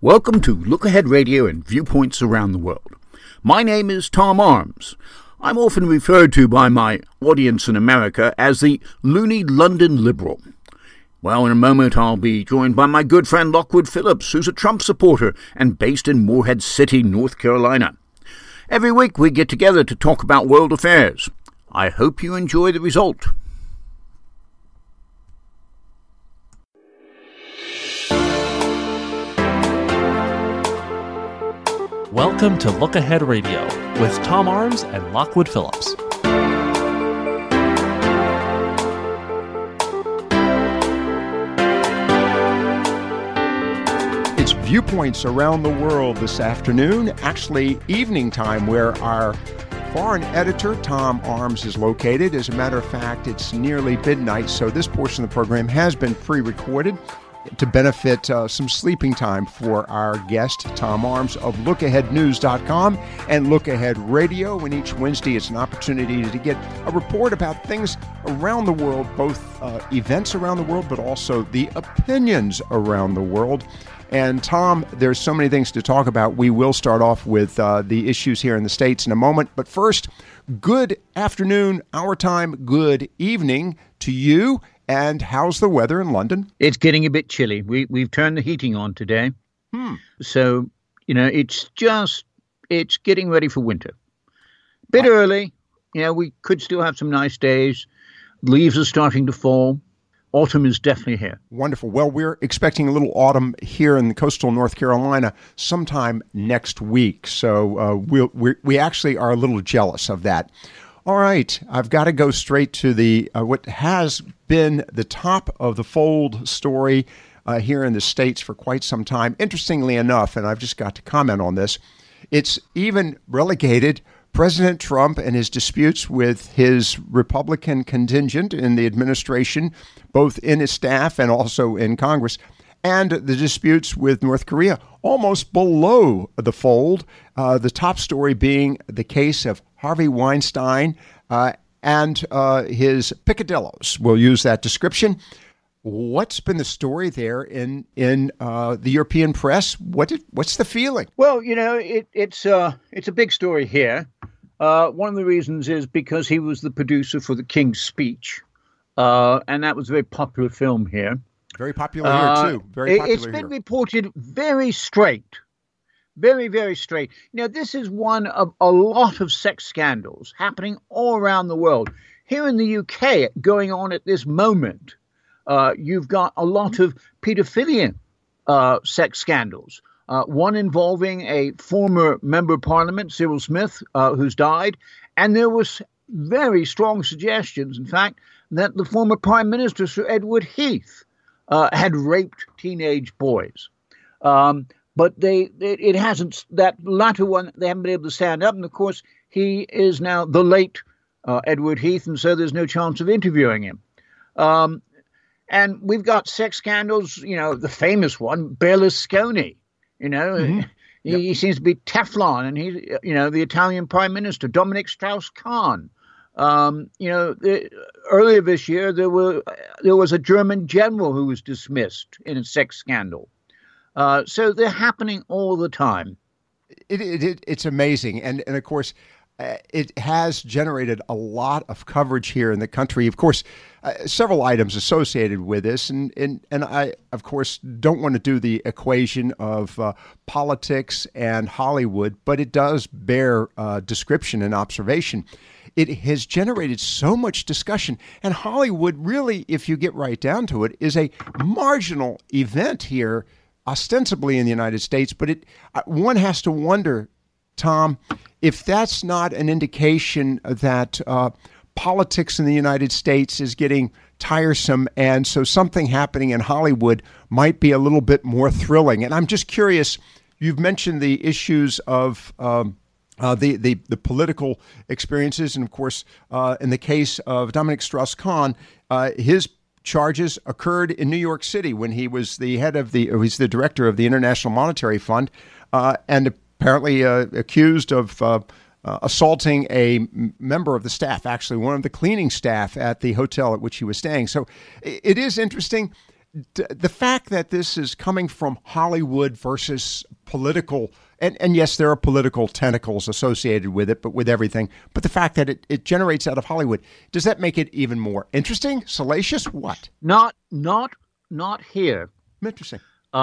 Welcome to Look Ahead Radio and Viewpoints Around the World. My name is Tom Arms. I'm often referred to by my audience in America as the loony London liberal. Well, in a moment I'll be joined by my good friend Lockwood Phillips, who's a Trump supporter and based in Morehead City, North Carolina. Every week we get together to talk about world affairs. I hope you enjoy the result. Welcome to Look Ahead Radio with Tom Arms and Lockwood Phillips. It's Viewpoints Around the World this afternoon, actually evening time, where our foreign editor, Tom Arms, is located. As a matter of fact, it's nearly midnight, so this portion of the program has been pre-recorded to benefit some sleeping time for our guest, Tom Arms of LookAheadNews.com and Look Ahead Radio. And each Wednesday, it's an opportunity to get a report about things around the world, both events around the world, but also the opinions around the world. And Tom, there's so many things to talk about. We will start off with the issues here in the States in a moment. But first, good afternoon, our time, good evening to you. And how's the weather in London? It's getting a bit chilly. We've turned the heating on today. So, it's getting ready for winter. Bit early. We could still have some nice days. Leaves are starting to fall. Autumn is definitely here. Wonderful. Well, we're expecting a little autumn here in coastal North Carolina sometime next week. So we actually are a little jealous of that. All right, I've got to go straight to the what has been the top of the fold story here in the States for quite some time. Interestingly enough, and I've just got to comment on this, it's even relegated President Trump and his disputes with his Republican contingent in the administration, both in his staff and also in Congress, and the disputes with North Korea almost below the fold. The top story being the case of Harvey Weinstein and his picadillos. We'll use that description. What's been the story there in the European press? What's the feeling? Well, it's a big story here. One of the reasons is because he was the producer for The King's Speech, and that was a very popular film here. Very popular here, too. Very popular It's been reported very straight. Very, very straight. This is one of a lot of sex scandals happening all around the world. Here in the UK, going on at this moment, you've got a lot of paedophilia sex scandals. One involving a former member of parliament, Cyril Smith, who's died. And there was very strong suggestions, in fact, that the former Prime Minister, Sir Edward Heath, had raped teenage boys. But it hasn't, that latter one, they haven't been able to stand up. And of course, he is now the late Edward Heath, and so there's no chance of interviewing him. And we've got sex scandals, the famous one, Berlusconi, he seems to be Teflon, and he's, the Italian Prime Minister, Dominic Strauss-Kahn. Earlier this year, there was a German general who was dismissed in a sex scandal. So they're happening all the time. It's amazing. And of course, it has generated a lot of coverage here in the country. Of course, several items associated with this. And I, of course, don't want to do the equation of politics and Hollywood, but it does bear description and observation. It has generated so much discussion. And Hollywood really, if you get right down to it, is a marginal event here, ostensibly in the United States. But one has to wonder, Tom, if that's not an indication that politics in the United States is getting tiresome, and so something happening in Hollywood might be a little bit more thrilling. And I'm just curious, you've mentioned the issues of the political experiences, and of course, in the case of Dominic Strauss-Kahn, his charges occurred in New York City when he was he's the director of the International Monetary Fund, and apparently accused of assaulting a member of the staff, actually one of the cleaning staff at the hotel at which he was staying. So it is interesting. the fact that this is coming from Hollywood versus political, and yes, there are political tentacles associated with it, but with everything. But the fact that it generates out of Hollywood, does that make it even more interesting, salacious? What? Not here. Interesting.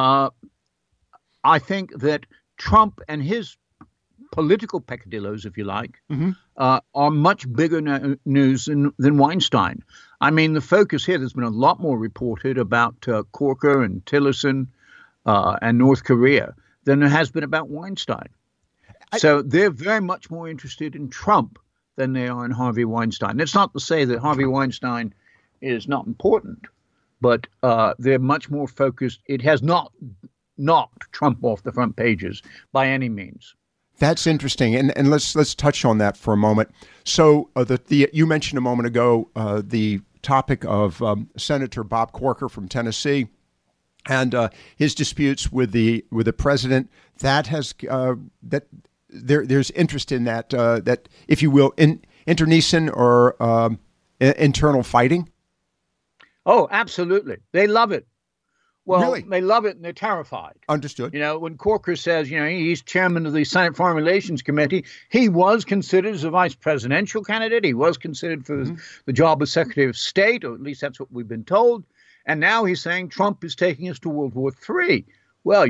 I think that Trump and his political peccadillos, if you like, are much bigger news than Weinstein. I mean, the focus here, there's been a lot more reported about Corker and Tillerson and North Korea than there has been about Weinstein. So they're very much more interested in Trump than they are in Harvey Weinstein. That's not to say that Harvey Weinstein is not important, but they're much more focused. It has not knocked Trump off the front pages by any means. That's interesting, and let's touch on that for a moment. So you mentioned a moment ago the topic of Senator Bob Corker from Tennessee and his disputes with the president. That has there's interest in that if you will, internecine or internal fighting. Oh, absolutely, they love it. Well, really? They love it and they're terrified. Understood. When Corker says, he's chairman of the Senate Foreign Relations Committee, he was considered as a vice presidential candidate. He was considered for the job of Secretary of State, or at least that's what we've been told. And now he's saying Trump is taking us to World War III. Well,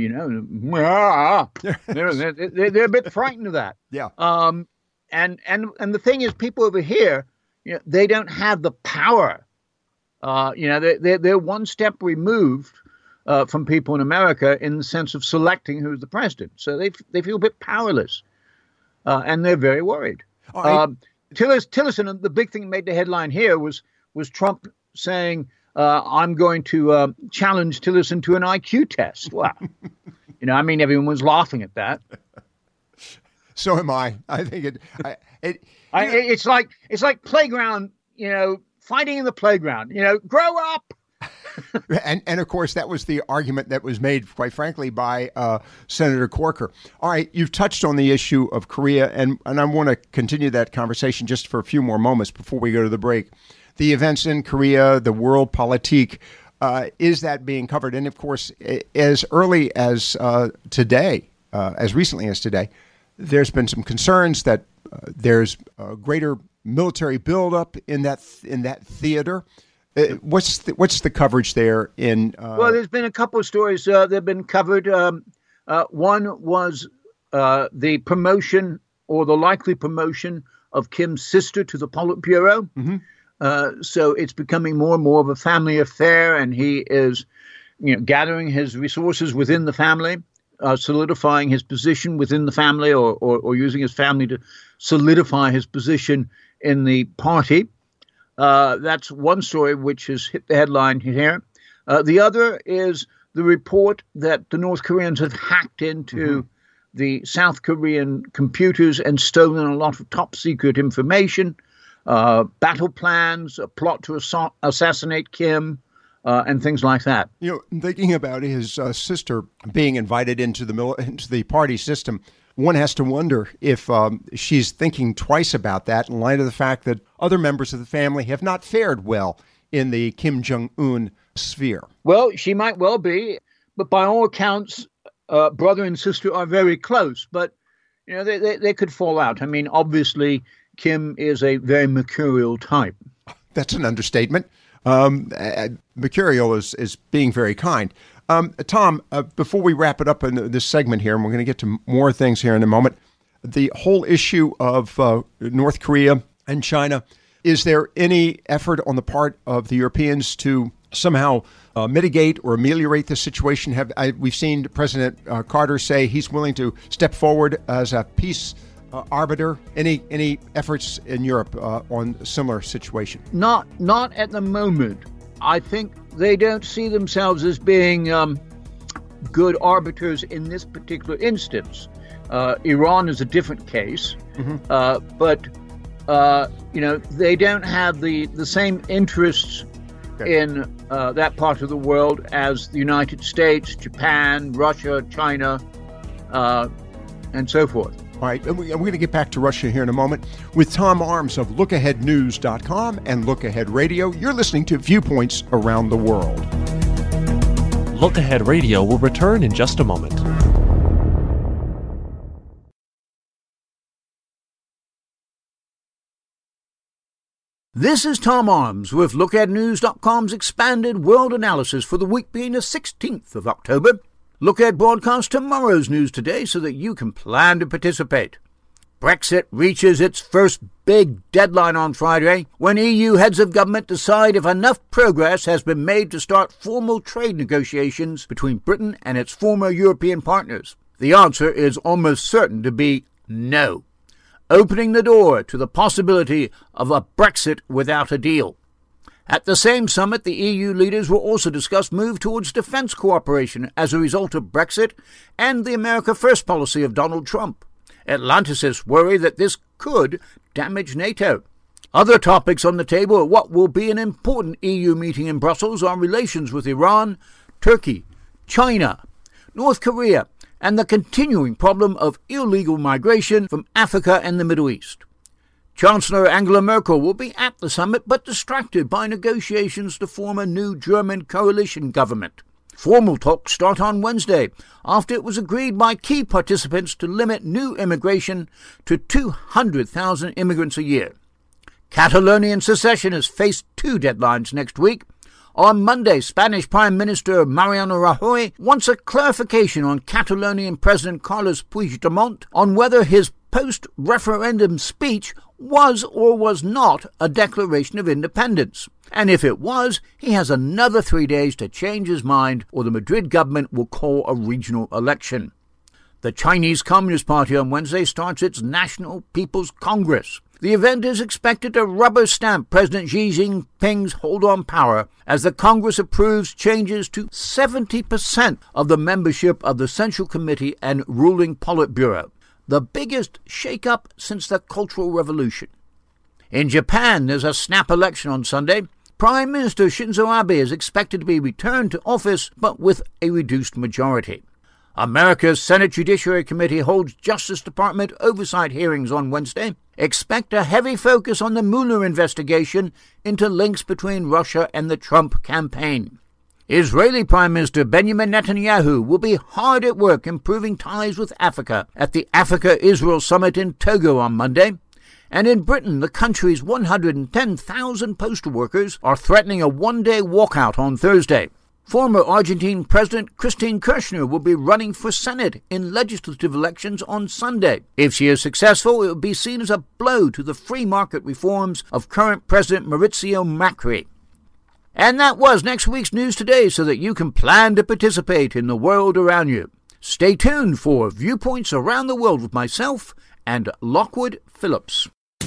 they're a bit frightened of that. Yeah. And the thing is, people over here, they don't have the power. They're one step removed from people in America in the sense of selecting who's the president. So they feel a bit powerless, and they're very worried. Tillerson, the big thing that made the headline here was Trump saying, I'm going to challenge Tillerson to an IQ test. Wow. Everyone was laughing at that. So am I. I think it's like playground, fighting in the playground, grow up. And of course, that was the argument that was made, quite frankly, by Senator Corker. All right, you've touched on the issue of Korea, and I want to continue that conversation just for a few more moments before we go to the break. The events in Korea, the world politique, is that being covered? And of course, as early as today, as recently as today, there's been some concerns that there's a greater military buildup in that theater. What's the coverage there in? Well, there's been a couple of stories that have been covered. One was the promotion or the likely promotion of Kim's sister to the Politburo. So it's becoming more and more of a family affair, and he is, gathering his resources within the family, solidifying his position within the family, or using his family to solidify his position in the party. That's one story which has hit the headline here. The other is the report that the North Koreans have hacked into the South Korean computers and stolen a lot of top secret information, battle plans, a plot to assassinate Kim, and things like that. Thinking about his sister being invited into the party system, one has to wonder if she's thinking twice about that in light of the fact that other members of the family have not fared well in the Kim Jong-un sphere. Well, she might well be, but by all accounts, brother and sister are very close. But, they could fall out. I mean, obviously, Kim is a very mercurial type. That's an understatement. Mercurial is being very kind. Tom, before we wrap it up in this segment here, and we're going to get to more things here in a moment, the whole issue of North Korea and China, is there any effort on the part of the Europeans to somehow mitigate or ameliorate the situation? We've seen President Carter say he's willing to step forward as a peace arbiter. Any efforts in Europe on a similar situation? Not at the moment. I think they don't see themselves as being good arbiters in this particular instance. Iran is a different case, but they don't have the same interests in that part of the world as the United States, Japan, Russia, China, and so forth. All right, and we're going to get back to Russia here in a moment with Tom Arms of LookAheadNews.com and Look Ahead Radio. You're listening to Viewpoints Around the World. Look Ahead Radio will return in just a moment. This is Tom Arms with LookAheadNews.com's expanded world analysis for the week being the 16th of October. Look Ahead broadcasts tomorrow's news today so that you can plan to participate. Brexit reaches its first big deadline on Friday when EU heads of government decide if enough progress has been made to start formal trade negotiations between Britain and its former European partners. The answer is almost certain to be no, opening the door to the possibility of a Brexit without a deal. At the same summit, the EU leaders will also discuss move towards defense cooperation as a result of Brexit and the America First policy of Donald Trump. Atlanticists worry that this could damage NATO. Other topics on the table at what will be an important EU meeting in Brussels are relations with Iran, Turkey, China, North Korea, and the continuing problem of illegal migration from Africa and the Middle East. Chancellor Angela Merkel will be at the summit but distracted by negotiations to form a new German coalition government. Formal talks start on Wednesday after it was agreed by key participants to limit new immigration to 200,000 immigrants a year. Catalonian secessionists face two deadlines next week. On Monday, Spanish Prime Minister Mariano Rajoy wants a clarification on Catalonian President Carles Puigdemont on whether his post-referendum speech was or was not a declaration of independence. And if it was, he has another 3 days to change his mind or the Madrid government will call a regional election. The Chinese Communist Party on Wednesday starts its National People's Congress. The event is expected to rubber stamp President Xi Jinping's hold on power as the Congress approves changes to 70% of the membership of the Central Committee and ruling Politburo, the biggest shake-up since the Cultural Revolution. In Japan, there's a snap election on Sunday. Prime Minister Shinzo Abe is expected to be returned to office, but with a reduced majority. America's Senate Judiciary Committee holds Justice Department oversight hearings on Wednesday. Expect a heavy focus on the Mueller investigation into links between Russia and the Trump campaign. Israeli Prime Minister Benjamin Netanyahu will be hard at work improving ties with Africa at the Africa-Israel Summit in Togo on Monday. And in Britain, the country's 110,000 postal workers are threatening a one-day walkout on Thursday. Former Argentine President Christine Kirchner will be running for Senate in legislative elections on Sunday. If she is successful, it will be seen as a blow to the free market reforms of current President Maurizio Macri. And that was next week's News Today so that you can plan to participate in the world around you. Stay tuned for Viewpoints Around the World with myself and Lockwood Phillips.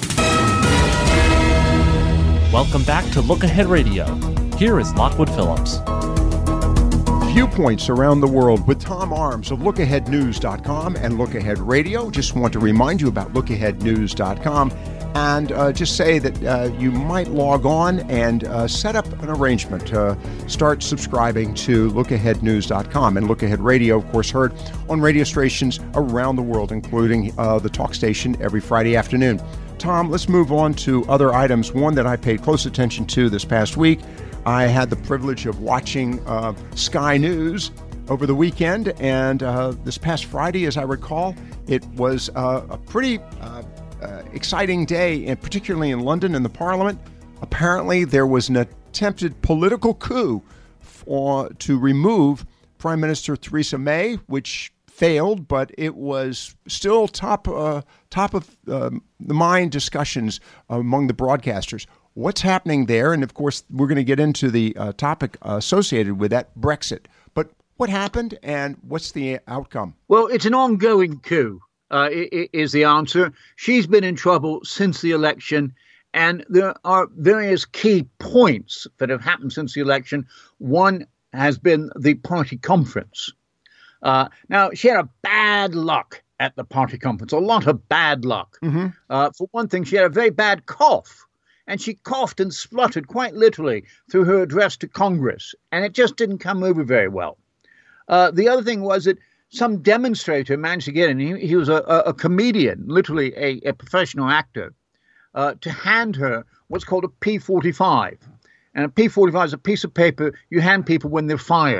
Welcome back to Look Ahead Radio. Here is Lockwood Phillips. Viewpoints Around the World with Tom Arms of LookAheadNews.com and Look Ahead Radio. Just want to remind you about LookAheadNews.com and just say that you might log on and set up an arrangement to start subscribing to LookAheadNews.com. And Look Ahead Radio, of course, heard on radio stations around the world, including the talk station every Friday afternoon. Tom, let's move on to other items. One that I paid close attention to this past week. I had the privilege of watching Sky News over the weekend, and this past Friday, as I recall, it was a pretty exciting day, and particularly in London in the Parliament. Apparently, there was an attempted political coup to remove Prime Minister Theresa May, which failed, but it was still top of the mind discussions among the broadcasters. What's happening there? And of course, we're going to get into the topic associated with that, Brexit. But what happened and what's the outcome? Well, it's an ongoing coup, is the answer. She's been in trouble since the election, and there are various key points that have happened since the election. One has been the party conference. Now, she had a bad luck at the party conference, a lot of bad luck. Mm-hmm. For one thing, she had a very bad cough. And she coughed and spluttered quite literally through her address to Congress, and it just didn't come over very well. The other thing was that some demonstrator managed to get in. He was a comedian, literally a professional actor, to hand her what's called a P45. And a P45 is a piece of paper you hand people when they're fired.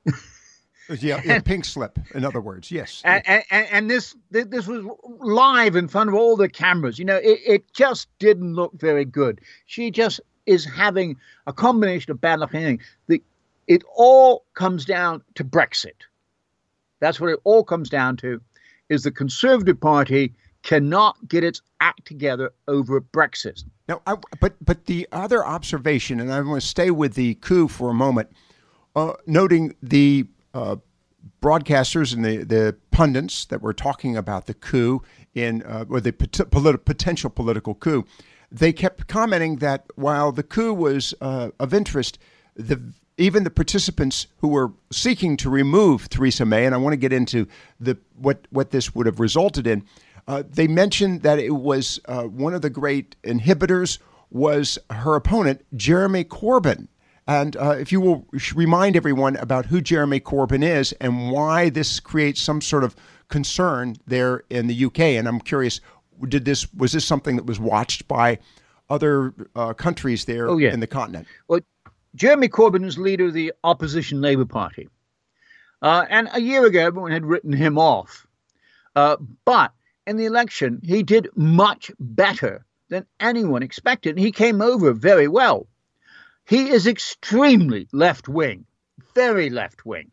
Yeah, pink slip, in other words, yes. And this was live in front of all the cameras. It just didn't look very good. She just is having a combination of bad luck and anything. It all comes down to Brexit. That's what it all comes down to, is the Conservative Party cannot get its act together over Brexit. Now, but the other observation, and I want to stay with the coup for a moment, noting the broadcasters and the pundits that were talking about the coup or the potential political coup, they kept commenting that while the coup was of interest, even the participants who were seeking to remove Theresa May, and I want to get into what this would have resulted in, they mentioned that it was one of the great inhibitors was her opponent, Jeremy Corbyn. And if you will remind everyone about who Jeremy Corbyn is and why this creates some sort of concern there in the UK. And I'm curious, was this something that was watched by other countries there in the continent? Well, Jeremy Corbyn is leader of the opposition Labour Party. And a year ago, everyone had written him off. But in the election, he did much better than anyone expected. He came over very well. He is extremely left-wing, very left-wing.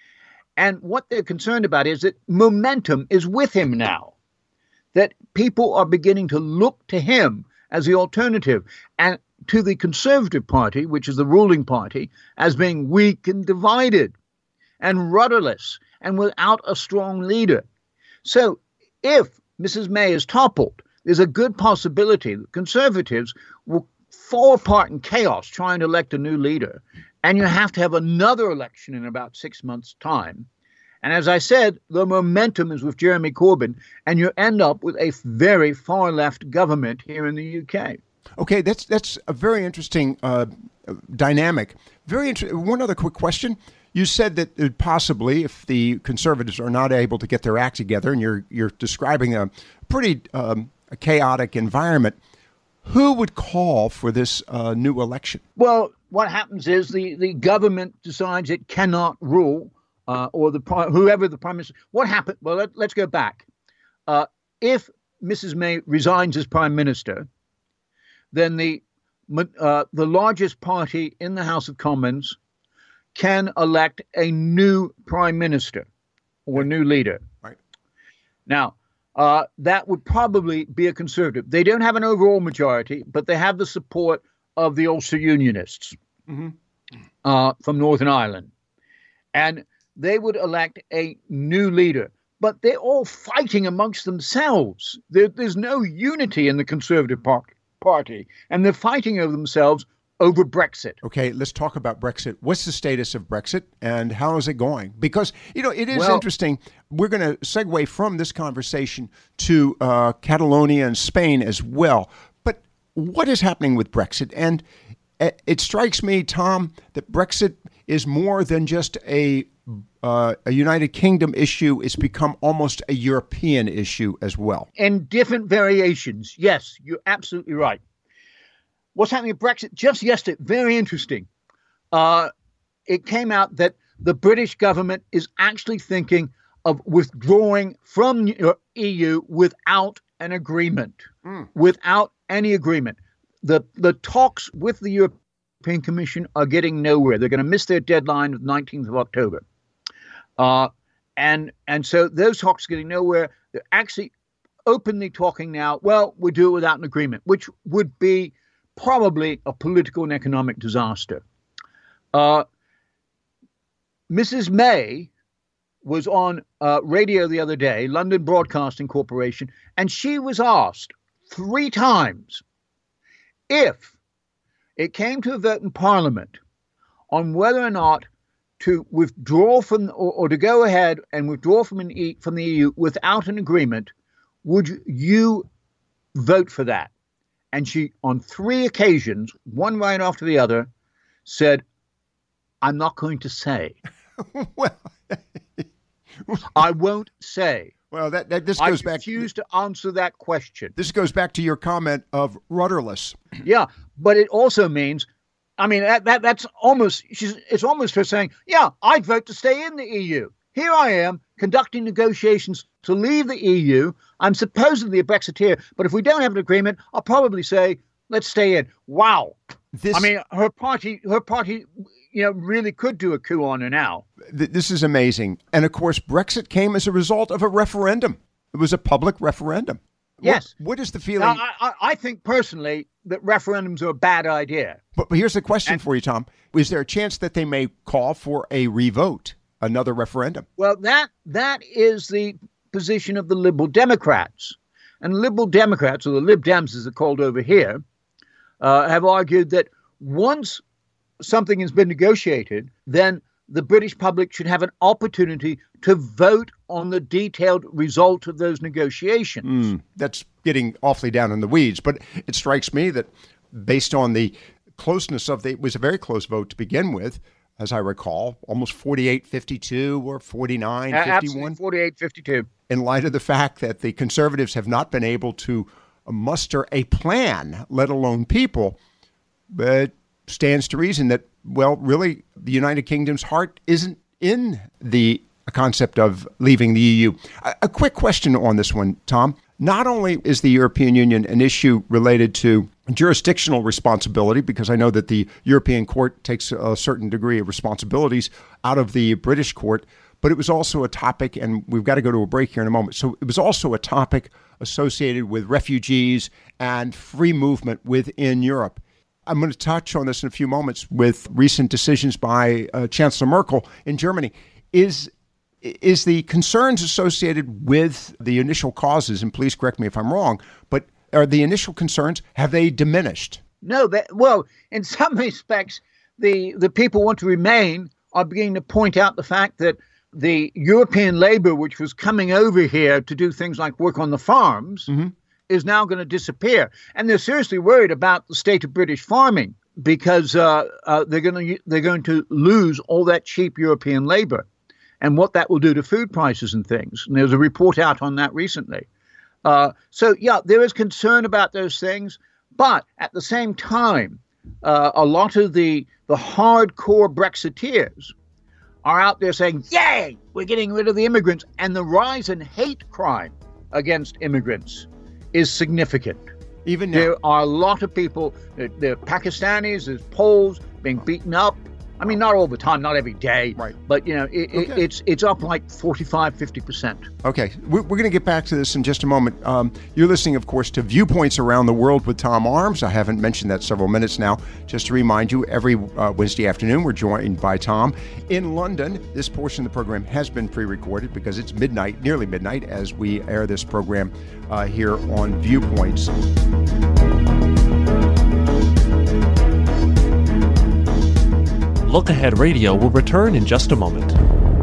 And what they're concerned about is that momentum is with him now, that people are beginning to look to him as the alternative and to the Conservative Party, which is the ruling party, as being weak and divided and rudderless and without a strong leader. So if Mrs. May is toppled, there's a good possibility that Conservatives will fall apart in chaos trying to elect a new leader. And you have to have another election in about 6 months' time. And as I said, the momentum is with Jeremy Corbyn, and you end up with a very far left government here in the UK. Okay, that's a very interesting dynamic. One other quick question. You said that possibly if the Conservatives are not able to get their act together, and you're describing a pretty chaotic environment, who would call for this new election? Well, what happens is the government decides it cannot rule, or whoever the prime minister. What happened? Well, let's go back. If Mrs. May resigns as prime minister, then the largest party in the House of Commons can elect a new prime minister or new leader. Right. Now, that would probably be a Conservative. They don't have an overall majority, but they have the support of the Ulster Unionists from Northern Ireland. And they would elect a new leader. But they're all fighting amongst themselves. There's no unity in the Conservative Party, and they're fighting over themselves over Brexit. Okay, let's talk about Brexit. What's the status of Brexit and how is it going? Because, it is interesting. We're going to segue from this conversation to Catalonia and Spain as well. But what is happening with Brexit? And it strikes me, Tom, that Brexit is more than just a United Kingdom issue. It's become almost a European issue as well. In different variations. Yes, you're absolutely right. What's happening with Brexit? Just yesterday, very interesting. It came out that the British government is actually thinking of withdrawing from the EU without an agreement, without any agreement. The talks with the European Commission are getting nowhere. They're going to miss their deadline of 19th of October. And so those talks are getting nowhere. They're actually openly talking now, well, we'll do it without an agreement, which would be probably a political and economic disaster. Mrs. May was on radio the other day, London Broadcasting Corporation, and she was asked 3 times if it came to a vote in Parliament on whether or not to withdraw from or to go ahead and withdraw from the EU without an agreement, would you vote for that? And she, on 3 occasions, one right after the other, said, I'm not going to say. Well, I won't say. Well, this goes back. I refuse to answer that question. This goes back to your comment of rudderless. Yeah, but it also means I mean, that's almost, it's almost her saying, yeah, I'd vote to stay in the EU. Here I am conducting negotiations to leave the EU. I'm supposedly a Brexiteer, but if we don't have an agreement, I'll probably say, let's stay in. Wow. I mean, her party, really could do a coup on her now. This is amazing. And of course, Brexit came as a result of a referendum. It was a public referendum. Yes. What is the feeling? Now, I think personally that referendums are a bad idea. But here's the question for you, Tom. Is there a chance that they may call for a revote, another referendum? Well, that is the position of the Liberal Democrats. And Liberal Democrats, or the Lib Dems as they're called over here, have argued that once something has been negotiated, then the British public should have an opportunity to vote on the detailed result of those negotiations. That's getting awfully down in the weeds, but it strikes me that based on the closeness of it was a very close vote to begin with, as I recall, almost 48-52 or 49-51. Absolutely, 48-52. In light of the fact that the Conservatives have not been able to muster a plan, let alone people, but stands to reason that, well, really, the United Kingdom's heart isn't in the concept of leaving the EU. A quick question on this one, Tom. Not only is the European Union an issue related to jurisdictional responsibility, because I know that the European Court takes a certain degree of responsibilities out of the British court, but it was also a topic, and we've got to go to a break here in a moment. So it was also a topic associated with refugees and free movement within Europe. I'm going to touch on this in a few moments with recent decisions by Chancellor Merkel in Germany. Is the concerns associated with the initial causes, and please correct me if I'm wrong, but are the initial concerns, have they diminished? No, well, in some respects, the people want to remain are beginning to point out the fact that the European labor, which was coming over here to do things like work on the farms, is now going to disappear. And they're seriously worried about the state of British farming because they're going to lose all that cheap European labor and what that will do to food prices and things. And there's a report out on that recently. So, there is concern about those things. But at the same time, a lot of the hardcore Brexiteers are out there saying, yay, we're getting rid of the immigrants. And the rise in hate crime against immigrants is significant. Even now, there are a lot of people, there are Pakistanis, there's Poles being beaten up. I mean, not all the time, not every day, right? But, it's up like 45-50%. Okay, we're going to get back to this in just a moment. You're listening, of course, to Viewpoints Around the World with Tom Arms. I haven't mentioned that several minutes now. Just to remind you, every Wednesday afternoon, we're joined by Tom in London. This portion of the program has been pre-recorded because it's midnight, nearly midnight, as we air this program here on Viewpoints. Look Ahead Radio will return in just a moment.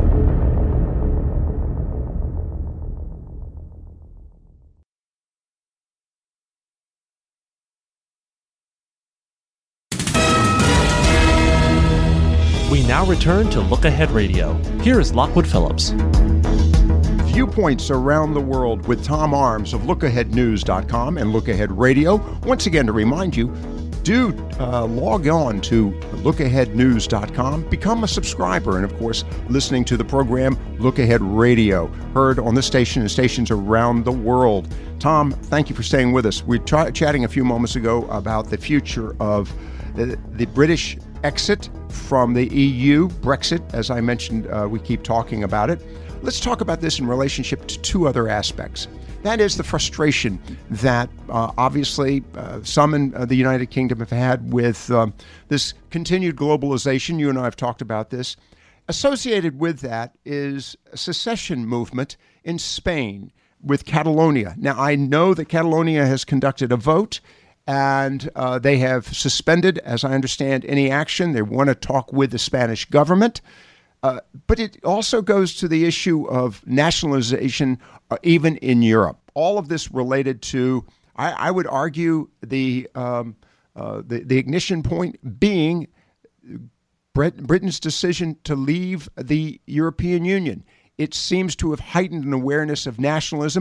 We now return to Look Ahead Radio. Here is Lockwood Phillips. Viewpoints Around the World with Tom Arms of LookAheadNews.com and Look Ahead Radio. Once again, to remind you, do log on to LookAheadNews.com, become a subscriber, and of course, listening to the program Look Ahead Radio, heard on this station and stations around the world. Tom, thank you for staying with us. We were chatting a few moments ago about the future of the British exit from the EU, Brexit. As I mentioned, we keep talking about it. Let's talk about this in relationship to two other aspects. That is the frustration that obviously some in the United Kingdom have had with this continued globalization. You and I have talked about this. Associated with that is a secession movement in Spain with Catalonia. Now, I know that Catalonia has conducted a vote and they have suspended, as I understand, any action. They want to talk with the Spanish government. But it also goes to the issue of nationalization, even in Europe. All of this related to, I would argue, the ignition point being Britain's decision to leave the European Union. It seems to have heightened an awareness of nationalism,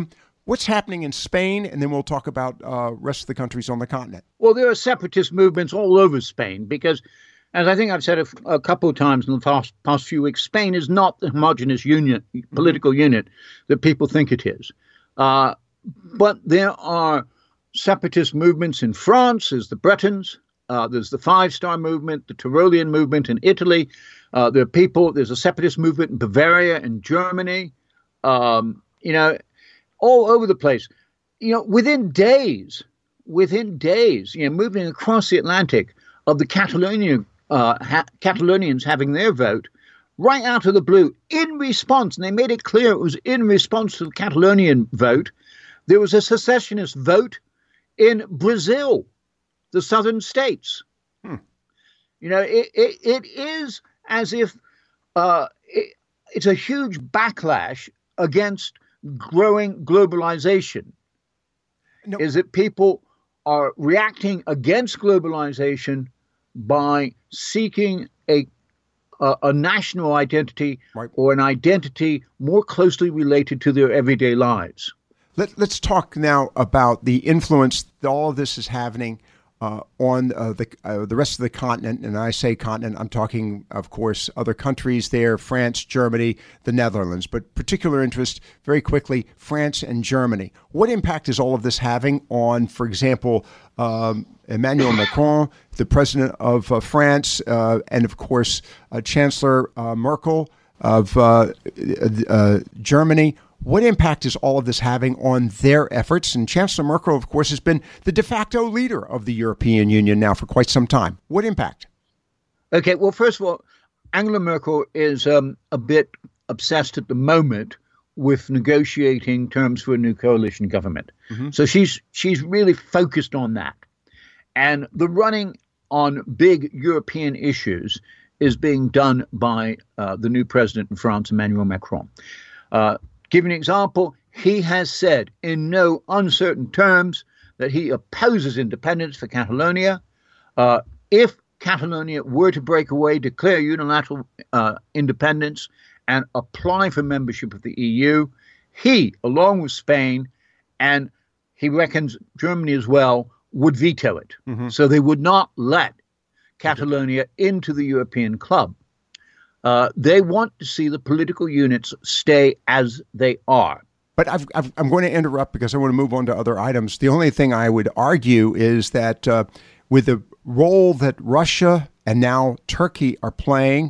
What's happening in Spain? And then we'll talk about rest of the countries on the continent. Well, there are separatist movements all over Spain because, as I think I've said a couple of times in the past few weeks, Spain is not the homogenous political unit that people think it is. But there are separatist movements in France. There's the Bretons. There's the Five Star movement, the Tyrolean movement in Italy. There's a separatist movement in Bavaria and Germany. All over the place. Within days, moving across the Atlantic of the Catalonians having their vote, right out of the blue, in response, and they made it clear it was in response to the Catalonian vote, there was a secessionist vote in Brazil, the southern states. It is as if it's a huge backlash against growing globalization. No. Is that people are reacting against globalization by seeking a national identity, right, or an identity more closely related to their everyday lives. Let's talk now about the influence that all of this is having on the rest of the continent. And I say continent, I'm talking, of course, other countries there, France, Germany, the Netherlands. But particular interest, very quickly, France and Germany. What impact is all of this having on, for example, Emmanuel Macron, the president of France, and, of course, Chancellor Merkel of Germany? What impact is all of this having on their efforts? And Chancellor Merkel, of course, has been the de facto leader of the European Union now for quite some time. What impact? Okay, well, first of all, Angela Merkel is a bit obsessed at the moment with negotiating terms for a new coalition government. Mm-hmm. So she's really focused on that. And the running on big European issues is being done by the new president in France, Emmanuel Macron. Give an example, he has said in no uncertain terms that he opposes independence for Catalonia. If Catalonia were to break away, declare unilateral independence, and apply for membership of the EU, he, along with Spain, and he reckons Germany as well, would veto it. Mm-hmm. So they would not let Catalonia into the European club. They want to see the political units stay as they are. But I'm going to interrupt because I want to move on to other items. The only thing I would argue is that with the role that Russia and now Turkey are playing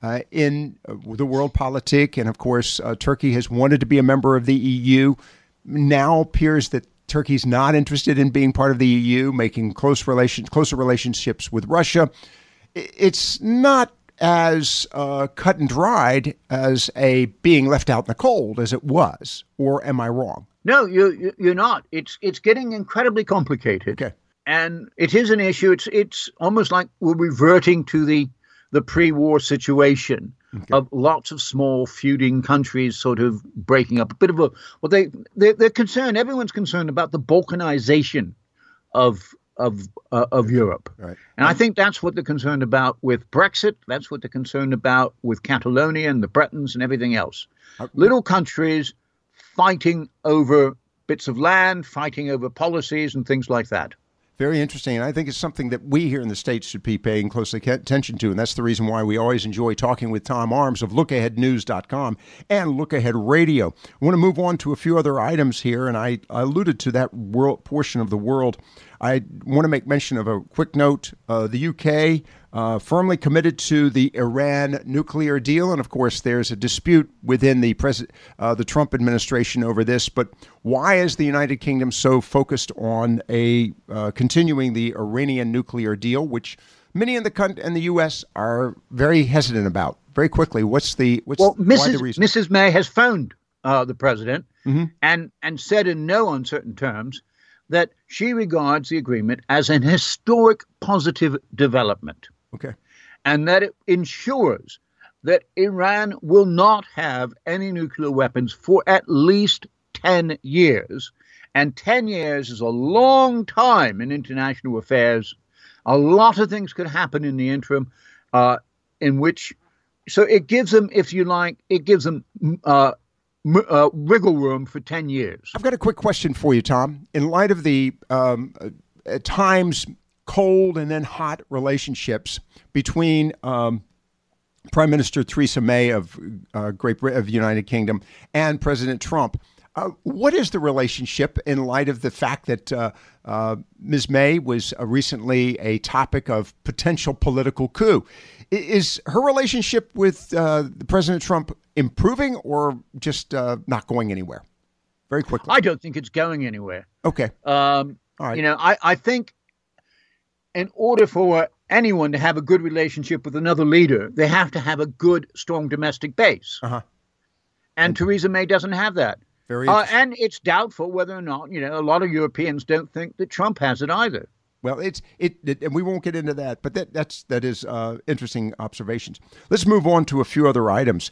in the world politic, and of course Turkey has wanted to be a member of the EU, now appears that Turkey's not interested in being part of the EU, making closer relationships with Russia. It's not as cut and dried as a being left out in the cold as it was, or am I wrong? No, you're not. It's getting incredibly complicated, okay, and it is an issue. It's almost like we're reverting to the pre-war situation, okay, of lots of small feuding countries sort of breaking up. A bit of a they're concerned. Everyone's concerned about the balkanization of Europe. Right. And I think that's what they're concerned about with Brexit. That's what they're concerned about with Catalonia and the Bretons and everything else. Little countries fighting over bits of land, fighting over policies and things like that. Very interesting. And I think it's something that we here in the States should be paying close attention to. And that's the reason why we always enjoy talking with Tom Arms of LookAheadNews.com and Look Ahead Radio. I want to move on to a few other items here. And I alluded to that portion of the world. I want to make mention of a quick note. The UK firmly committed to the Iran nuclear deal. And, of course, there's a dispute within the Trump administration over this. But why is the United Kingdom so focused on continuing the Iranian nuclear deal, which many in the U.S. are very hesitant about? Very quickly, what's the reason? Mrs. May has phoned the president, mm-hmm, and said in no uncertain terms that she regards the agreement as an historic positive development. Okay. And that it ensures that Iran will not have any nuclear weapons for at least 10 years. And 10 years is a long time in international affairs. A lot of things could happen in the interim, so it gives them, if you like, wiggle room for 10 years. I've got a quick question for you, Tom. In light of the at times cold and then hot relationships between Prime Minister Theresa May of of United Kingdom and President Trump, what is the relationship in light of the fact that Ms. May was recently a topic of potential political coup? Is her relationship with President Trump improving or just not going anywhere? Very quickly. I don't think it's going anywhere. Okay. All right. I think in order for anyone to have a good relationship with another leader, they have to have a good, strong domestic base. Uh-huh. And Theresa May doesn't have that. Very and it's doubtful whether or not, a lot of Europeans don't think that Trump has it either. Well, and we won't get into that, but that is interesting observations. Let's move on to a few other items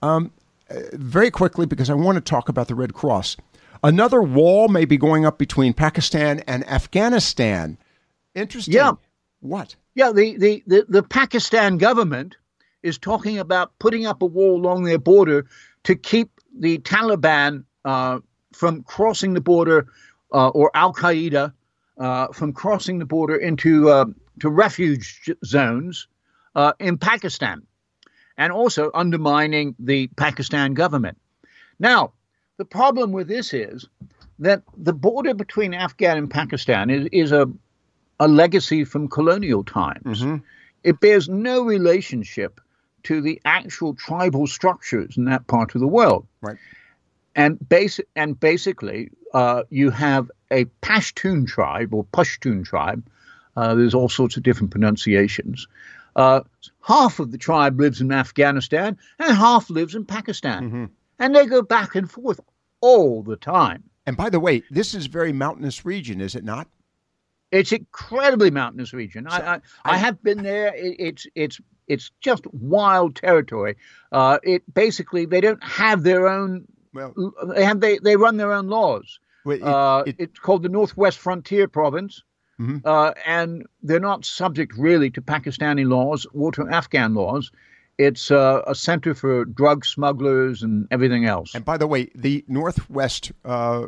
very quickly, because I want to talk about the Red Cross. Another wall may be going up between Pakistan and Afghanistan. Interesting. Yeah. What? Yeah, the Pakistan government is talking about putting up a wall along their border to keep the Taliban from crossing the border, or Al-Qaeda from crossing the border into to refuge zones in Pakistan, and also undermining the Pakistan government. Now, the problem with this is that the border between Afghan and Pakistan is a legacy from colonial times. Mm-hmm. It bears no relationship to the actual tribal structures in that part of the world. Right. And basically, you have a Pashtun tribe or Pashtun tribe. There's all sorts of different pronunciations. Half of the tribe lives in Afghanistan and half lives in Pakistan. Mm-hmm. And they go back and forth all the time. And by the way, this is a very mountainous region, is it not? It's incredibly mountainous region. So, I have been there. It's just wild territory. It basically, they don't have their own. Well, they run their own laws. It's called the Northwest Frontier Province, mm-hmm. And they're not subject really to Pakistani laws or to Afghan laws. It's a center for drug smugglers and everything else. And by the way, the Northwest, the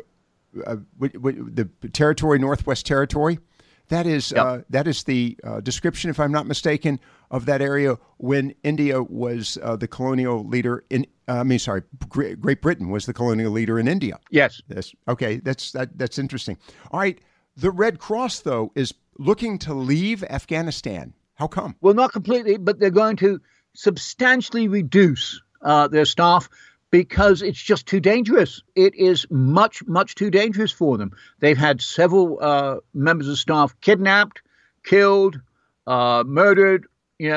territory, Northwest Territory, that is the description, if I'm not mistaken, of that area when India was the colonial leader in. Great Britain was the colonial leader in India. Yes. Okay. That's interesting. All right. The Red Cross, though, is looking to leave Afghanistan. How come? Well, not completely, but they're going to substantially reduce their staff because it's just too dangerous. It is much, much too dangerous for them. They've had several members of staff kidnapped, killed, murdered,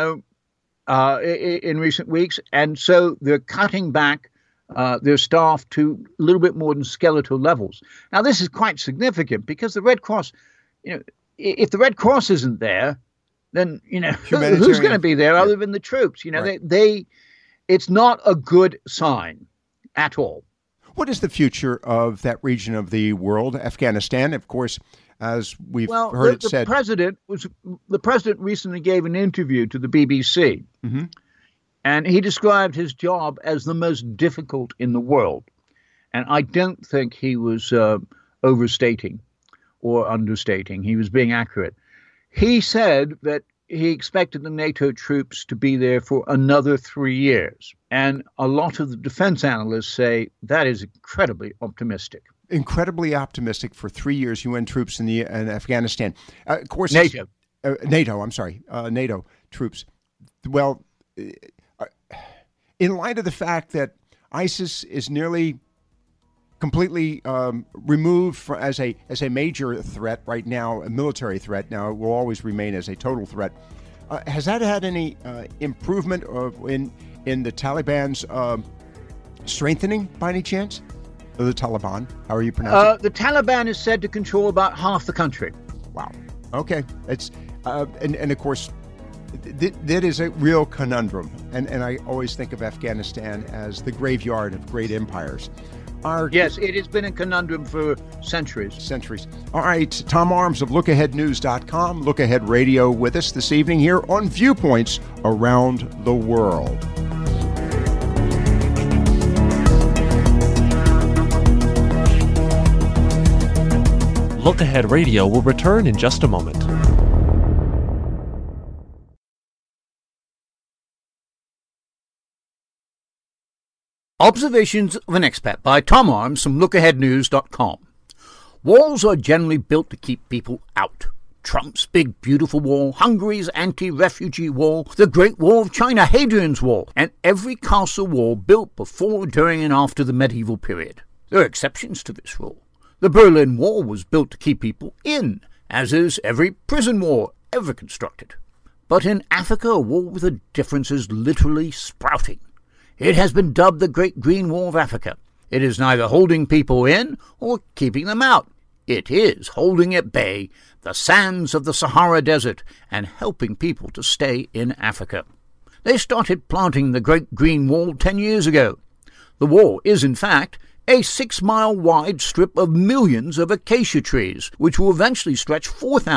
in recent weeks. And so they're cutting back their staff to a little bit more than skeletal levels. Now, this is quite significant because the Red Cross, if the Red Cross isn't there, then, who's going to be there other than the troops? Right. It's not a good sign at all. What is the future of that region of the world? Afghanistan, of course, as we've heard it said. The president recently gave an interview to the BBC, mm-hmm. and he described his job as the most difficult in the world. And I don't think he was overstating or understating. He was being accurate. He said that he expected the NATO troops to be there for another 3 years. And a lot of the defense analysts say that is incredibly optimistic. Incredibly optimistic for 3 years UN troops in Afghanistan. Of course, NATO. NATO troops. Well, in light of the fact that ISIS is nearly completely removed as a major threat right now, a military threat. Now, it will always remain as a total threat. Has that had any improvement in the Taliban's strengthening by any chance? Or the Taliban? How are you pronouncing it? The Taliban is said to control about half the country. Wow. Okay. It's and of course, that is a real conundrum. And I always think of Afghanistan as the graveyard of great empires. Yes, it has been a conundrum for centuries. All right, Tom Arms of LookAheadNews.com, Look Ahead Radio with us this evening here on Viewpoints Around the World. Look Ahead Radio will return in just a moment. Observations of an Expat by Tom Arms from lookaheadnews.com. Walls are generally built to keep people out. Trump's big beautiful wall, Hungary's anti-refugee wall, the Great Wall of China, Hadrian's Wall, and every castle wall built before, during and after the medieval period. There are exceptions to this rule. The Berlin Wall was built to keep people in, as is every prison wall ever constructed. But in Africa, a wall with a difference is literally sprouting. It has been dubbed the Great Green Wall of Africa. It is neither holding people in or keeping them out. It is holding at bay the sands of the Sahara Desert and helping people to stay in Africa. They started planting the Great Green Wall 10 years ago. The wall is, in fact, a 6-mile-wide strip of millions of acacia trees, which will eventually stretch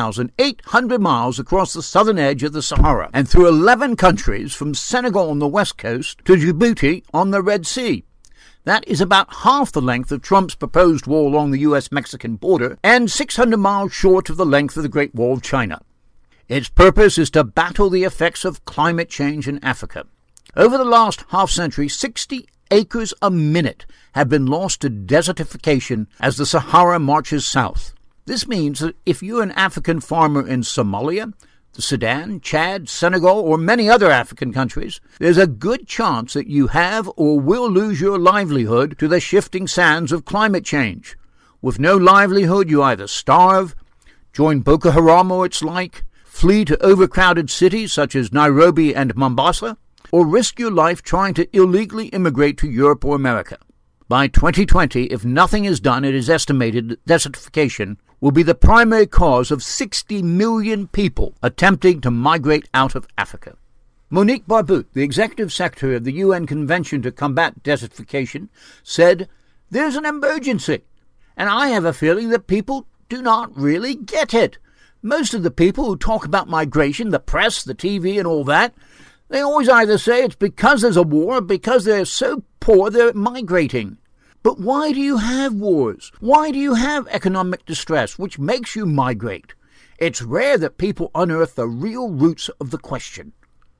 4,800 miles across the southern edge of the Sahara and through 11 countries from Senegal on the west coast to Djibouti on the Red Sea. That is about half the length of Trump's proposed wall along the U.S.-Mexican border and 600 miles short of the length of the Great Wall of China. Its purpose is to battle the effects of climate change in Africa. Over the last half-century, 60 acres a minute have been lost to desertification as the Sahara marches south. This means that if you're an African farmer in Somalia, the Sudan, Chad, Senegal, or many other African countries, there's a good chance that you have or will lose your livelihood to the shifting sands of climate change. With no livelihood, you either starve, join Boko Haram or its like, flee to overcrowded cities such as Nairobi and Mombasa, or risk your life trying to illegally immigrate to Europe or America. By 2020, if nothing is done, it is estimated that desertification will be the primary cause of 60 million people attempting to migrate out of Africa. Monique Barbout, the Executive Secretary of the UN Convention to Combat Desertification, said, "There's an emergency, and I have a feeling that people do not really get it. Most of the people who talk about migration, the press, the TV, and all that, they always either say it's because there's a war or because they're so poor they're migrating. But why do you have wars? Why do you have economic distress, which makes you migrate? It's rare that people unearth the real roots of the question."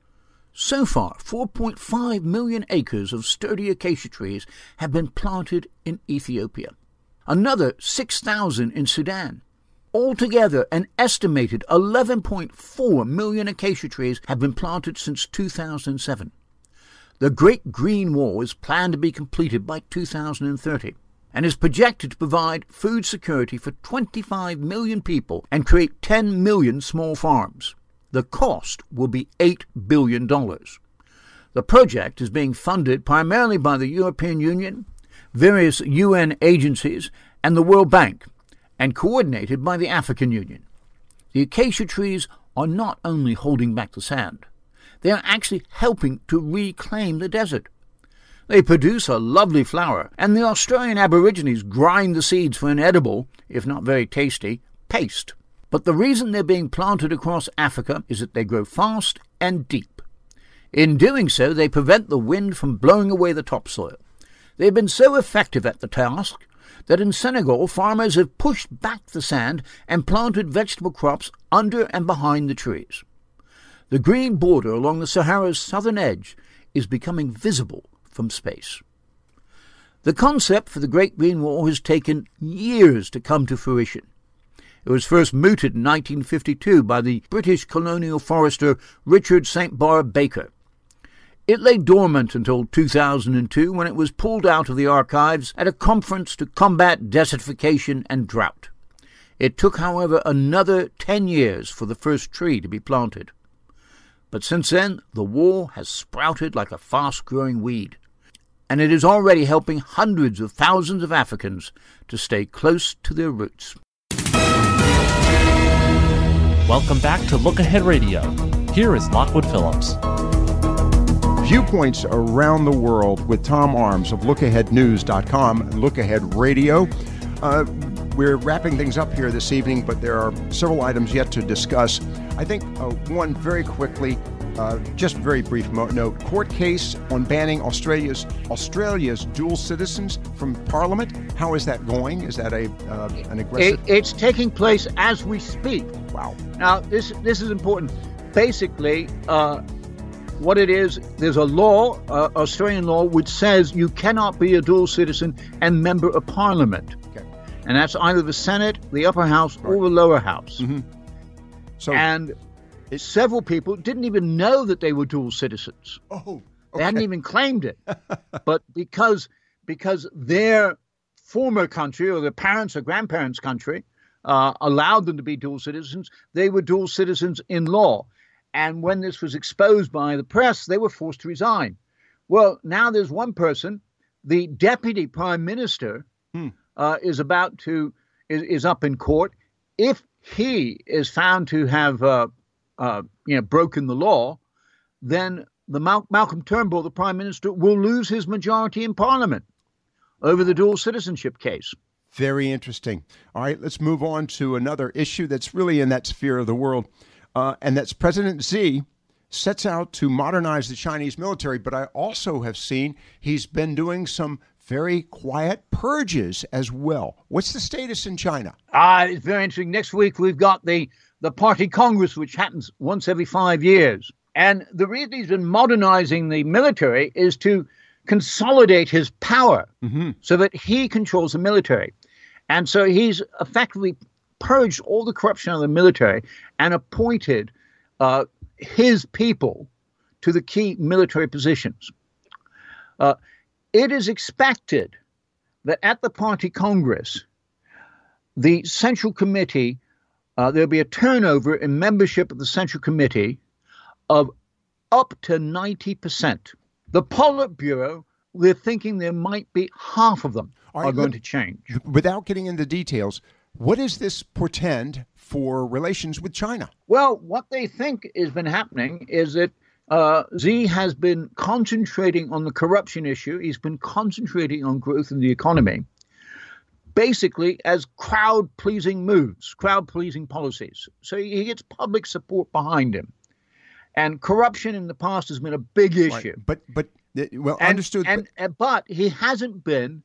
So far, 4.5 million acres of sturdy acacia trees have been planted in Ethiopia. Another 6,000 in Sudan. Altogether, an estimated 11.4 million acacia trees have been planted since 2007. The Great Green Wall is planned to be completed by 2030 and is projected to provide food security for 25 million people and create 10 million small farms. The cost will be $8 billion. The project is being funded primarily by the European Union, various UN agencies, and the World Bank, and coordinated by the African Union. The acacia trees are not only holding back the sand, they are actually helping to reclaim the desert. They produce a lovely flower, and the Australian Aborigines grind the seeds for an edible, if not very tasty, paste. But the reason they're being planted across Africa is that they grow fast and deep. In doing so, they prevent the wind from blowing away the topsoil. They've been so effective at the task that in Senegal, farmers have pushed back the sand and planted vegetable crops under and behind the trees. The green border along the Sahara's southern edge is becoming visible from space. The concept for the Great Green Wall has taken years to come to fruition. It was first mooted in 1952 by the British colonial forester Richard St. Barbe Baker. It lay dormant until 2002 when it was pulled out of the archives at a conference to combat desertification and drought. It took, however, another 10 years for the first tree to be planted. But since then, the wall has sprouted like a fast-growing weed, and it is already helping hundreds of thousands of Africans to stay close to their roots. Welcome back to Look Ahead Radio. Here is Lockwood Phillips. Viewpoints around the world with Tom Arms of lookaheadnews.com and Look Ahead Radio. We're wrapping things up here this evening, but there are several items yet to discuss. I think one very quickly, Just a very brief note. Court case on banning Australia's dual citizens from Parliament. How is that going? Is that an aggressive? It's taking place as we speak. Wow. Now, this is important. Basically, what it is, there's a law, Australian law, which says you cannot be a dual citizen and member of Parliament. Okay. And that's either the Senate, the upper house, or the lower house. Mm-hmm. So, and several people didn't even know that they were dual citizens. Oh, okay. They hadn't even claimed it. But because their former country or their parents' or grandparents' country allowed them to be dual citizens, they were dual citizens in law. And when this was exposed by the press, they were forced to resign. Well, now there's one person, the deputy prime minister, is up in court. If he is found to have broken the law, then the Malcolm Turnbull, the prime minister, will lose his majority in Parliament over the dual citizenship case. Very interesting. All right, let's move on to another issue that's really in that sphere of the world. And that's President Xi sets out to modernize the Chinese military. But I also have seen he's been doing some very quiet purges as well. What's the status in China? It's very interesting. Next week, we've got the Party Congress, which happens once every 5 years. And the reason he's been modernizing the military is to consolidate his power so that he controls the military. And so he's effectively purged all the corruption of the military and appointed his people to the key military positions. It is expected that at the Party Congress, the Central Committee, there'll be a turnover in membership of the Central Committee of up to 90%. The Politburo, we're thinking there might be half of them are going to change. Without getting into details, what does this portend for relations with China? Well, what they think has been happening is that Xi has been concentrating on the corruption issue. He's been concentrating on growth in the economy, basically as crowd-pleasing moves, crowd-pleasing policies. So he gets public support behind him. And corruption in the past has been a big issue. Right. Understood. But he hasn't been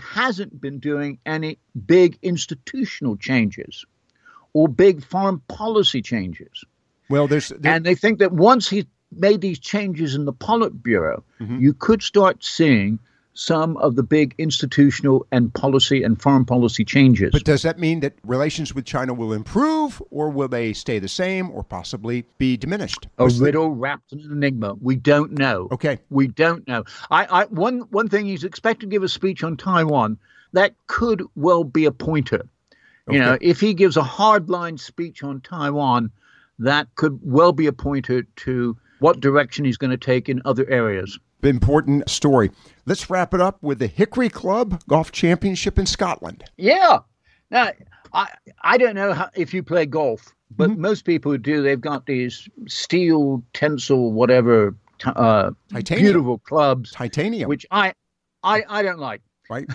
doing any big institutional changes or big foreign policy changes. Well, and they think that once he made these changes in the Politburo, you could start seeing some of the big institutional and policy and foreign policy changes. But does that mean that relations with China will improve, or will they stay the same, or possibly be diminished? A riddle wrapped in an enigma. We don't know. Okay. We don't know. One thing, he's expected to give a speech on Taiwan. That could well be a pointer. Okay. You know, if he gives a hardline speech on Taiwan, that could well be a pointer to what direction he's going to take in other areas. Important story. Let's wrap it up with the Hickory Club Golf Championship in Scotland. Yeah. Now, I don't know if you play golf, but most people who do, they've got these steel, tensile, whatever, beautiful clubs. Titanium. Which I don't like. Right.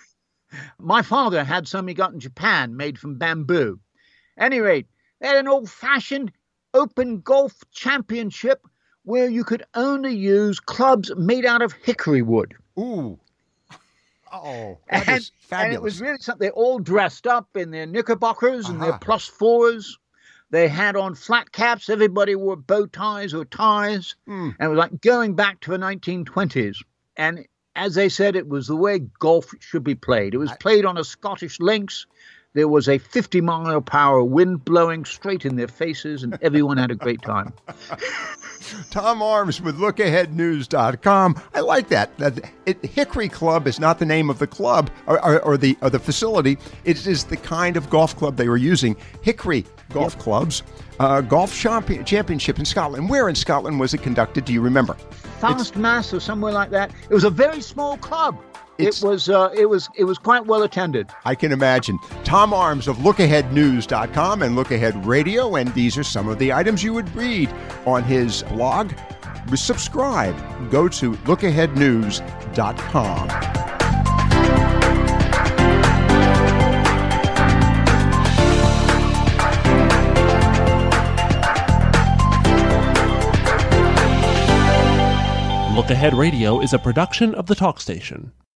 My father had some he got in Japan made from bamboo. At any rate, they had an old-fashioned open golf championship where you could only use clubs made out of hickory wood. Ooh. Oh, that is fabulous. And it was really something. They all dressed up in their knickerbockers and their +4s. They had on flat caps. Everybody wore bow ties or ties. And it was like going back to the 1920s. And as they said, it was the way golf should be played. It was played on a Scottish links. There was a 50-mile-per-hour wind blowing straight in their faces, and everyone had a great time. Tom Arms with LookAheadNews.com. I like that. Hickory Club is not the name of the club or the facility. It is the kind of golf club they were using. Hickory Golf Clubs, golf championship in Scotland. Where in Scotland was it conducted? Do you remember? Fastmass or somewhere like that. It was a very small club. It was quite well attended. I can imagine. Tom Arms of LookAheadNews.com and Look Ahead Radio, and these are some of the items you would read on his blog. Subscribe. Go to LookAheadNews.com. Ahead Radio is a production of the Talk Station.